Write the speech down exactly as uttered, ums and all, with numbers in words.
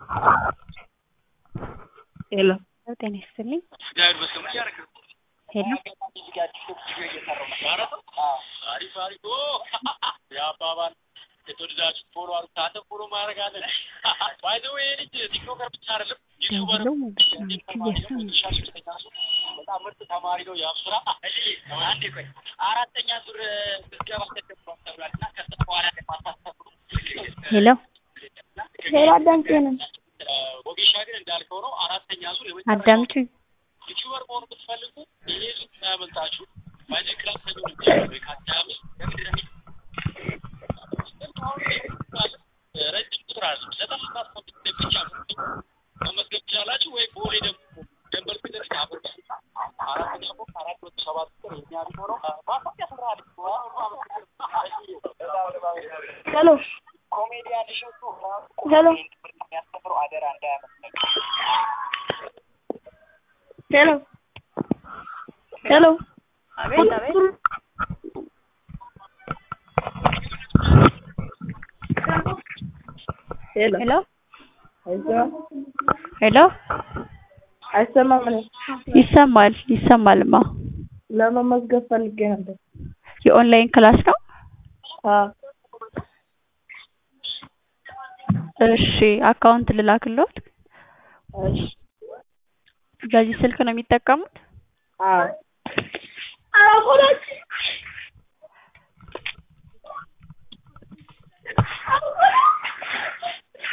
ሄሎ ጤና ይስጥልኝ። ሄሎ ሄሎ ሄሎ አዳምጪኝ ነው አዳምጪኝ ሄሎ ሄሎ ሄሎ ሄሎ አቤት አቤት ሄሎ ሄሎ አይሰማም ሄሎ አይሰማም ነው ይሰማል ይሰማልማ ለመመዝገብ ፈልጌ ነበር የኦንላይን ክላስ ነው አዎ እሺ አካውንት ልላክልዎት እሺ በዚህ ስልክ ነው የሚጠቀሙት አዎ አዎ